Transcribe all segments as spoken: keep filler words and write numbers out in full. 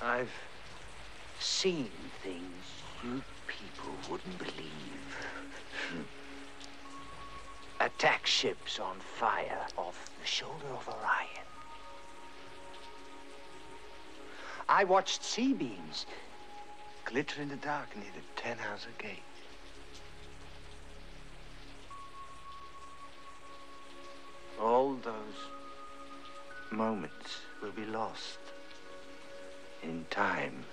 I've seen things you people wouldn't believe. Attack ships on fire off the shoulder of Orion. I watched C-beams glitter in the dark near the Tannhauser Gate. All those moments will be lost in time,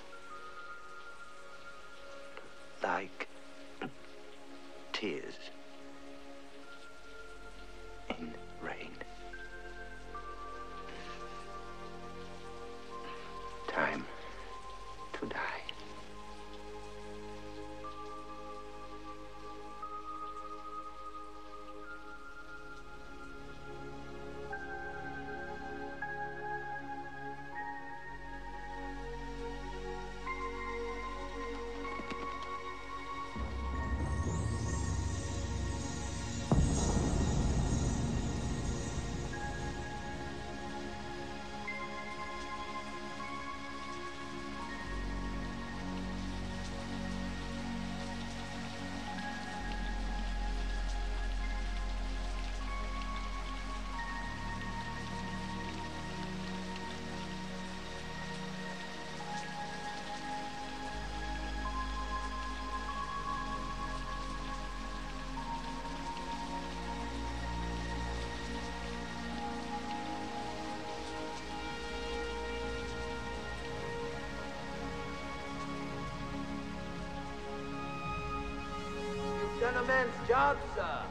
like tears in rain. Time to die. Done a man's job, sir.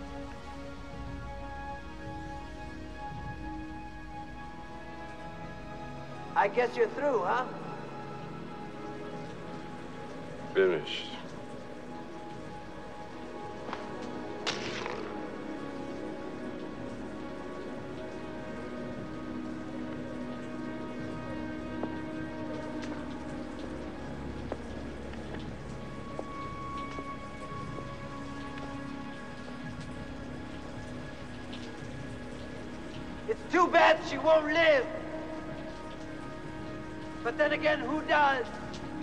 I guess you're through, huh? Finished. It's too bad she won't live. But then again, who does?